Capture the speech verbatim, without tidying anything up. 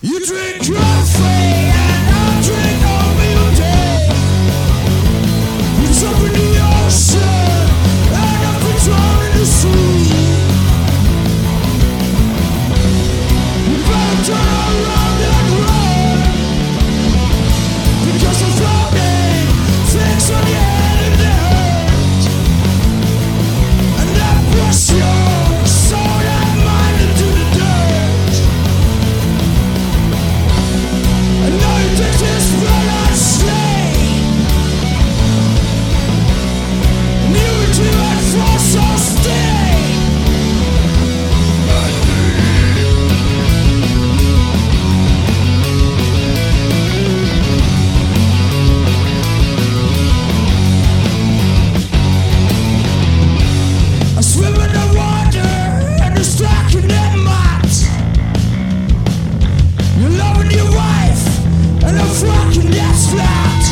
You drink coffee and I drink all music. You jump in the ocean and I've been drawn in the sea. You better turn around and run, because I'm floating, things on your head and they hurt. And I push your soul and mind into the dirt. And now you take this blood and stain. Unity and force sustain. I swim in the water and it's dark in that mat. You're loving your wife and I'm fucking that flat.